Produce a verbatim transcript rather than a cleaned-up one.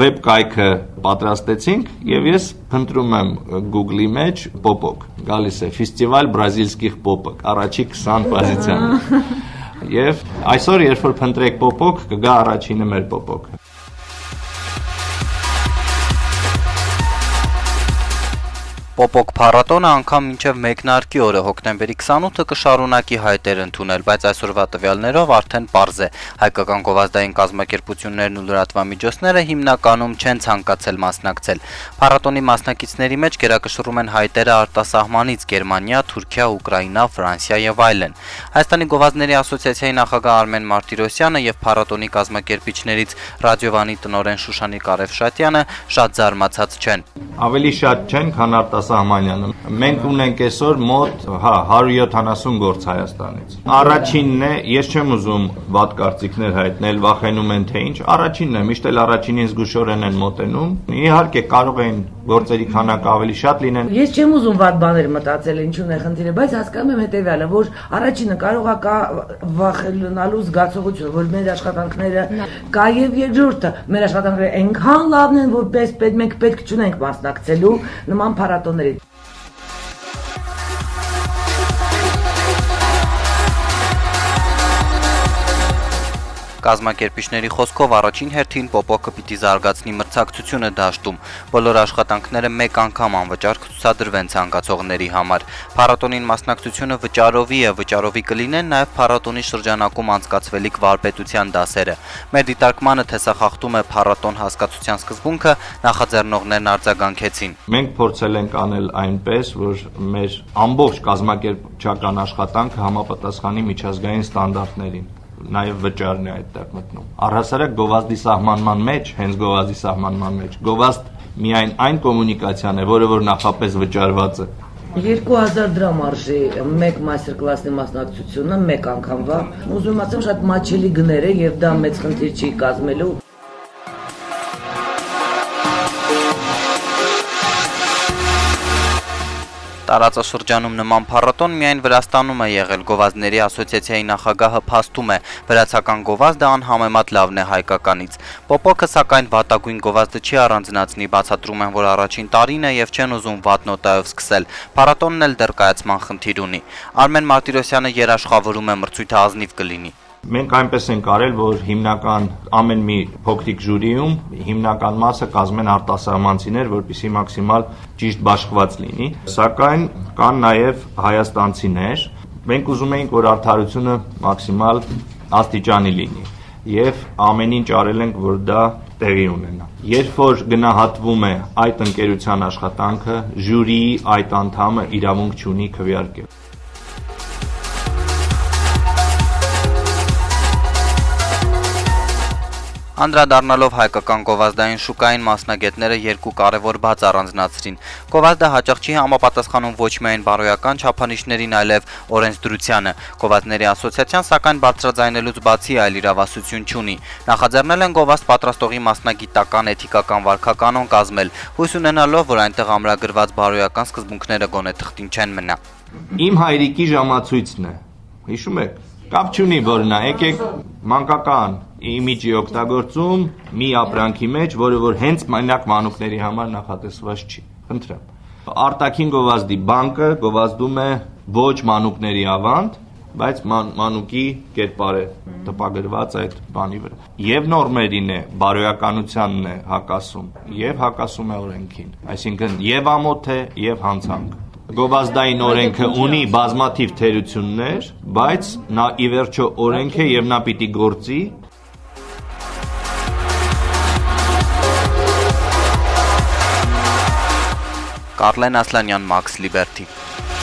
վեբ կայքը պատրաստեցինք եւ ես փնտրում եմ Google-ի մեջ պոպոկ, գալիս է ֆեստիվալ բրազիլսկիխ պոպոկ, առաջի քսան պոզիցիան։ Եվ այսօր երբ որ փնտրեք պոպոկ, կգա առաջինը մեր պոպոկը։ Պոպոկ փառատոնը անգամ մինչև մեկնարկի օրը հոկտեմբերի քսանութը կշարունակի հայտեր ընդունել, բայց այսօրվա տվյալներով արդեն պարզ է։ Հայկական գովազդային կազմակերպություններն ու լրատվամիջոցները հիմնականում չեն ցանկացել մասնակցել։ Փառատոնի մասնակիցների մեջ գերակշռում են հայտերը արտասահմանից՝ Գերմանիա, Թուրքիա, Ուկրաինա, Ֆրանսիա եւ այլն։ Հայաստանի գովազդների ասոցիացիայի նախագահ Արմեն Մարտիրոսյանը եւ փառատոնի կազմակերպիչներից ռադիովանի տնօրեն Շուշանիկ Արևշատյանը շատ զարմացած չեն։ Ավելի շատ չեն, քան արտասահմանյանը։ Մենք ունենք այսօր մոտ, հա, հարյուր յոթանասուն գործ Հայաստանից։ Առաջինն է, ես չեմ ուզում վատ կարծիքներ հայտնել, վախենում են թե ինչ, առաջինն է, միշտ էլ առաջինին զգուշորեն են մոտենում։ Իհարկե կարող են գործերի քանակը ավելի շատ լինեն։ Ես չեմ ուզում վատ բաներ մտածել, ինչու՞ն է խնդիրը, բայց հասկանում եմ հետեւյալը, որ առաջինը կարող է կա վախենալու զգացողություն, որ մեր աշխատանքները կա եւ երկրորդը, մեր աշխատանքները այնքան լավն են, որ պես մենք պետք չունենք մասնակցելու նման փառատոների։ Կազմակերպիչների խոսքով առաջին հերթին պոպոկը պիտի զարգացնի մրցակցությունը դաշտում, բոլոր աշխատանքները մեկ անգամ անվճար կցուցադրվեն ցանկացողների համար։ Փառատոնին մասնակցությունը վճարովի է, վճարովի կլինեն նաև փառատոնի շրջանակում անցկացվելիք վարպետության դասերը։ Մեր դիտարկմանը թե սա խախտում է փառատոն հասկացության սկզբունքը, նախաձեռնողներն արձագանքեցին։ Մենք փորձել ենք անել այնպես, որ մեր ամբողջ կազմակերպչական աշխատանքը համապատասխանի միջազգային ստանդարտներին։ Նաև վճարն է այդտեղ մտնում։ Առհասարակ գովազդի սահմանման մեջ, հենց գովազդի սահմանման մեջ, գովազդ միայն այն կոմունիկացիան է, որը որ նախապես վճարված է։ երկու հազար դրամ արժի մեկ մաստեր կլասի մասնակցությունը մեկ անգամվա։ Ուզում եմ ասեմ շատ մաչելի գներ է եւ դա մեծ խնդիր չի կազմելու։ Տարածաշրջանում նման փառատոն միայն Վրաստանում է եղել, գովազդների ասոցիացիայի նախագահը փաստում է, վրացական գովազդը անհամեմատ լավն է հայկականից։ Պոպոկը սակայն վատագույն գովազդը չի առանձնացնի, բացատրում են, որ առաջին տարին է եւ չեն ուզում վատ նոտայով սկսել։ Փառատոնն էլ դեռ կայացման խնդիր ունի։ Արմեն Մարտիրոսյանը երաշխավորում է մրցույթը ազնիվ կլինի։ Մենք այնպես ենք արել, որ հիմնական ամեն մի փոքրիկ ժյուրիում հիմնական մասը կազմեն արտասահմանցիներ, որպեսզի մաքսիմալ ճիշտ բաշխված լինի, սակայն կան նաև հայաստանցիներ։ Մենք ուզում էինք, որ արդարությունը մաքսիմալ աստիճանի լինի եւ ամեն ինչ արել ենք, որ դա տեղի ունենա։ Երբ որ գնահատվում է այդ ընկերության աշխատանքը, ժյուրիի այդ անդամը իրավունք չունի քվեարկել։ Անդրադառնալով հայկական գովազդային շուկային մասնագետները երկու կարևոր բաց առանձնացրին։ Գովազդը հաճախ չի համապատասխանում ոչ միայն բարոյական չափանիշներին, այլև օրենսդրությանը։ Գովազդների ասոցիացիան սակայն բարձրաձայնելուց բացի այլ իրավասություն չունի։ Նախաձեռնել են գովազդ պատրաստողի մասնագիտական էթիկական վարքականոն կազմել, հույս ունենալով, որ այնտեղ ամրագրված բարոյական սկզբունքները գոնե թղթին չեն մնա։ Իմ հայրիկի ժամացույցն է։ Հիշում եք, կապ չունի, որ նա եկեք մանկական իմիջի օգտագործում մի ապրանքի մեջ, որը որ հենց մենակ մանուկների համար նախատեսված չի։ Խնդրեմ։ Արտաքին գովազդի բանկը գովազդում է ոչ մանուկների ավանդ, բայց ման, մանուկի կերպար է տպագրված այդ բանի վրա։ Եվ նորմերին է, բարոյականությանն է հակասում, եւ հակասում է օրենքին։ Այսինքն եւ ամոթ է, եւ հանցանք։ Գովազդային օրենքը ունի բազմաթիվ թերություններ, բայց նա ի վերջո օրենք է եւ նա պիտի գործի։ Կարլեն Ասլանյան, Max Liberty։